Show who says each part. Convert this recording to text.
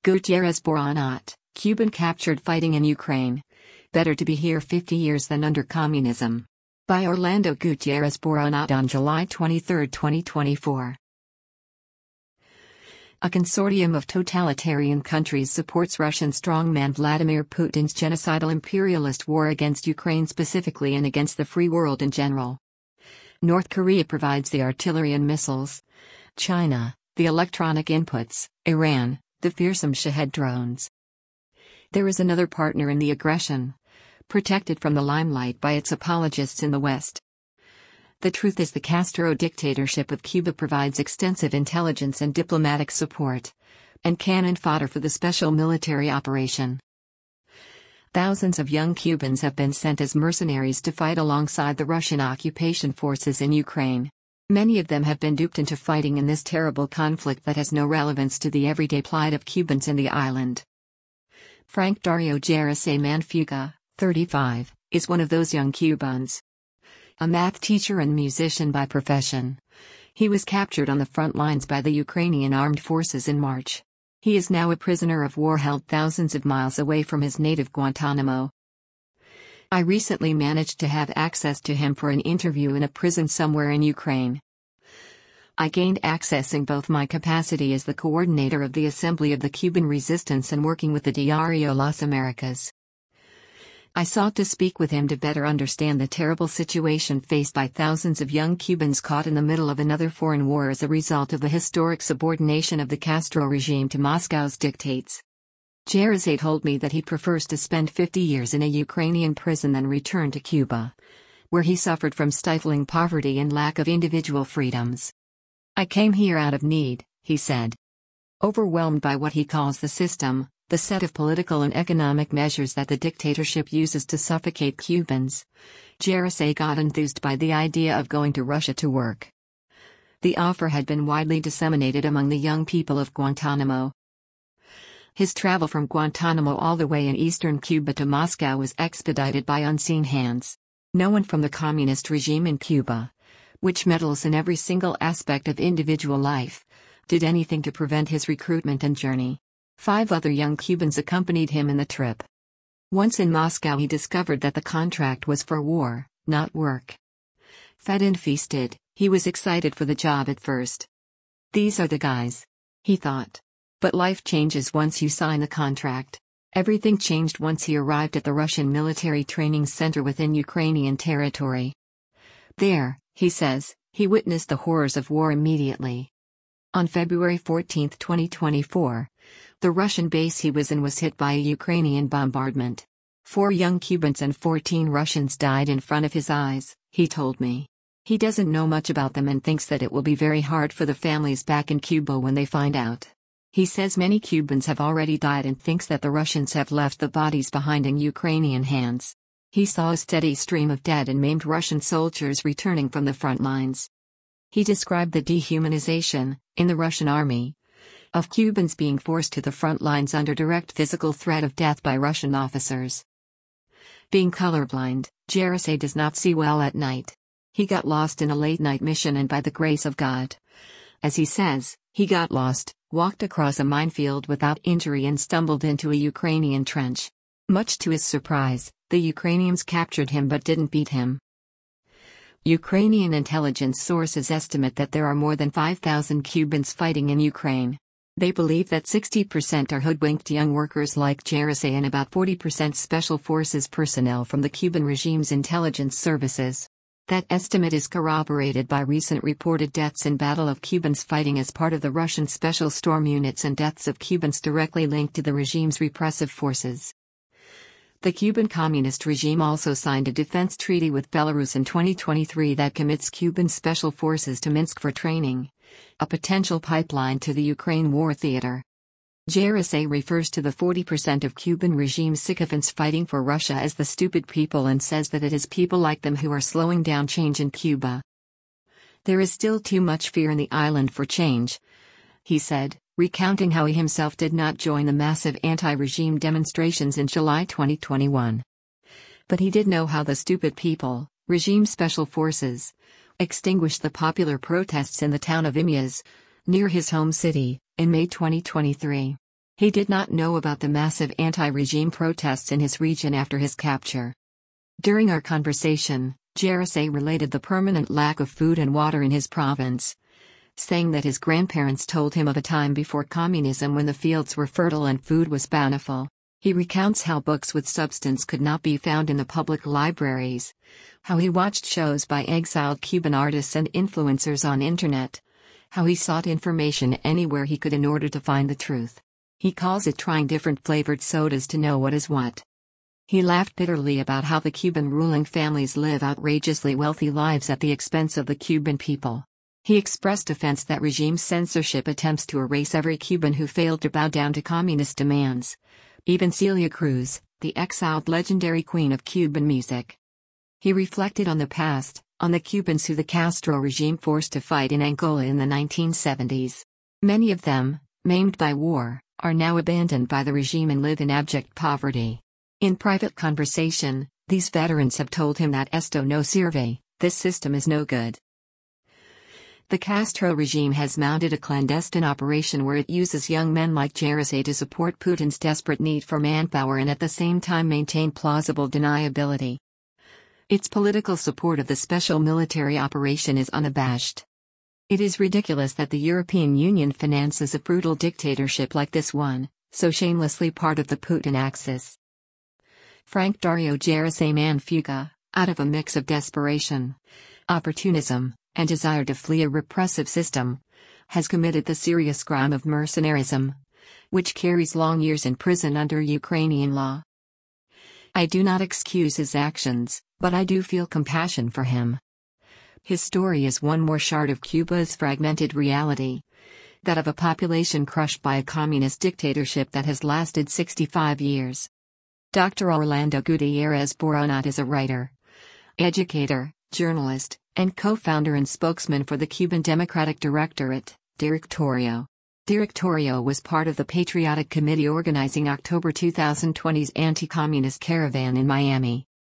Speaker 1: Gutierrez Boronat, Cuban captured fighting in Ukraine. Better to be here 50 years than under communism. By Orlando Gutierrez Boronat on July 23, 2024. A consortium of totalitarian countries supports Russian strongman Vladimir Putin's genocidal imperialist war against Ukraine specifically and against the free world in general. North Korea provides the artillery and missiles. China, the electronic inputs. Iran, the fearsome Shahed drones. There is another partner in the aggression, protected from the limelight by its apologists in the West. The truth is the Castro dictatorship of Cuba provides extensive intelligence and diplomatic support, and cannon fodder for the special military operation. Thousands of young Cubans have been sent as mercenaries to fight alongside the Russian occupation forces in Ukraine. Many of them have been duped into fighting in this terrible conflict that has no relevance to the everyday plight of Cubans in the island. Frank Dario Jerisey Manfuga, 35, is one of those young Cubans. A math teacher and musician by profession. He was captured on the front lines by the Ukrainian armed forces in March. He is now a prisoner of war held thousands of miles away from his native Guantanamo. I recently managed to have access to him for an interview in a prison somewhere in Ukraine. I gained access in both my capacity as the coordinator of the Assembly of the Cuban Resistance and working with the Diario Las Americas. I sought to speak with him to better understand the terrible situation faced by thousands of young Cubans caught in the middle of another foreign war as a result of the historic subordination of the Castro regime to Moscow's dictates. Jerisey told me that he prefers to spend 50 years in a Ukrainian prison than return to Cuba, where he suffered from stifling poverty and lack of individual freedoms. I came here out of need, he said. Overwhelmed by what he calls the system, the set of political and economic measures that the dictatorship uses to suffocate Cubans, Jerisey got enthused by the idea of going to Russia to work. The offer had been widely disseminated among the young people of Guantanamo. His travel from Guantanamo all the way in eastern Cuba to Moscow was expedited by unseen hands. No one from the communist regime in Cuba, which meddles in every single aspect of individual life, did anything to prevent his recruitment and journey. 5 other young Cubans accompanied him in the trip. Once in Moscow he discovered that the contract was for war, not work. Fed and feasted, he was excited for the job at first. These are the guys, he thought. But life changes once you sign the contract. Everything changed once he arrived at the Russian military training center within Ukrainian territory. There, he says, he witnessed the horrors of war immediately. On February 14, 2024, the Russian base he was in was hit by a Ukrainian bombardment. 4 young Cubans and 14 Russians died in front of his eyes, he told me. He doesn't know much about them and thinks that it will be very hard for the families back in Cuba when they find out. He says many Cubans have already died and thinks that the Russians have left the bodies behind in Ukrainian hands. He saw a steady stream of dead and maimed Russian soldiers returning from the front lines. He described the dehumanization, in the Russian army, of Cubans being forced to the front lines under direct physical threat of death by Russian officers. Being colorblind, Jerisey does not see well at night. He got lost in a late-night mission and by the grace of God, as he says, he got lost, walked across a minefield without injury and stumbled into a Ukrainian trench. Much to his surprise, the Ukrainians captured him but didn't beat him. Ukrainian intelligence sources estimate that there are more than 5,000 Cubans fighting in Ukraine. They believe that 60% are hoodwinked young workers like Jerisey and about 40% special forces personnel from the Cuban regime's intelligence services. That estimate is corroborated by recent reported deaths in Battle of Cubans fighting as part of the Russian Special Storm Units and deaths of Cubans directly linked to the regime's repressive forces. The Cuban Communist regime also signed a defense treaty with Belarus in 2023 that commits Cuban special forces to Minsk for training, a potential pipeline to the Ukraine war theater. Jerisey refers to the 40% of Cuban regime sycophants fighting for Russia as the stupid people and says that it is people like them who are slowing down change in Cuba. There is still too much fear in the island for change, he said, recounting how he himself did not join the massive anti-regime demonstrations in July 2021. But he did know how the stupid people, regime special forces, extinguished the popular protests in the town of Imyaz, near his home city, in May 2023. He did not know about the massive anti-regime protests in his region after his capture. During our conversation, Jerisey related the permanent lack of food and water in his province, saying that his grandparents told him of a time before communism when the fields were fertile and food was bountiful. He recounts how books with substance could not be found in the public libraries, how he watched shows by exiled Cuban artists and influencers on internet, how he sought information anywhere he could in order to find the truth. He calls it trying different flavored sodas to know what is what. He laughed bitterly about how the Cuban ruling families live outrageously wealthy lives at the expense of the Cuban people. He expressed offense that regime censorship attempts to erase every Cuban who failed to bow down to communist demands, even Celia Cruz, the exiled legendary queen of Cuban music. He reflected on the past, on the Cubans who the Castro regime forced to fight in Angola in the 1970s. Many of them, maimed by war, are now abandoned by the regime and live in abject poverty. In private conversation, these veterans have told him that esto no sirve, this system is no good. The Castro regime has mounted a clandestine operation where it uses young men like Jerisey to support Putin's desperate need for manpower and at the same time maintain plausible deniability. Its political support of the special military operation is unabashed. It is ridiculous that the European Union finances a brutal dictatorship like this one, so shamelessly part of the Putin axis. Frank Dario Jerisey Manfuga, out of a mix of desperation, opportunism, and desire to flee a repressive system, has committed the serious crime of mercenarism, which carries long years in prison under Ukrainian law. I do not excuse his actions, but I do feel compassion for him. His story is one more shard of Cuba's fragmented reality, that of a population crushed by a communist dictatorship that has lasted 65 years. Dr. Orlando Gutierrez Boronat is a writer, educator, journalist, and co-founder and spokesman for the Cuban Democratic Directorate, Directorio. Directorio was part of the Patriotic Committee organizing October 2020's anti-communist caravan in Miami.